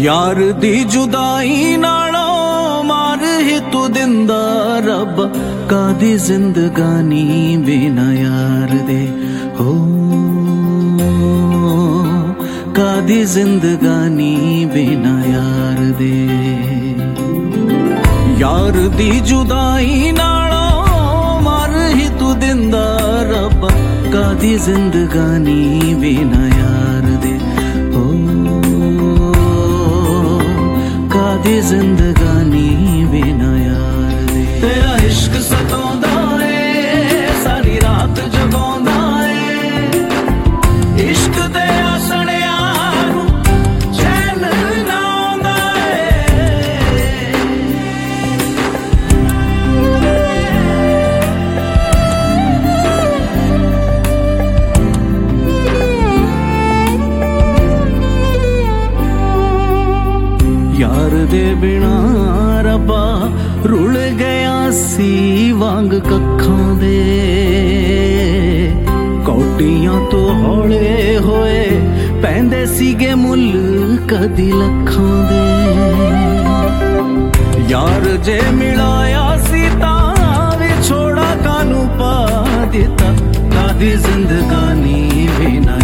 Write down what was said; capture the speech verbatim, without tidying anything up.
यार दी जुदाई नालों मार ही तू दिंदा रब कादी जिंदगानी बिना यार दे हो कादी जिंदगानी बिना यार दे। यार दी जुदाई नालों मार ही तू दिंदा रब कादी जिंदगानी बिना यार दे हो कादी जिंदगानी बिना यार दे। तेरा इश्क सतांदा है सारी रात जगांदा है इश्क दे आसणिया नूं चैन ना आंदा यार दे बिना रब्बा रुल गया सी वांग कखां दे कौटियां तो हौले होए पैंदे सीगे मुल कदी लखां दे। यार जे मिलाया सी तां विछोड़ा कानू पा दिता कादी जिंदगानी बिना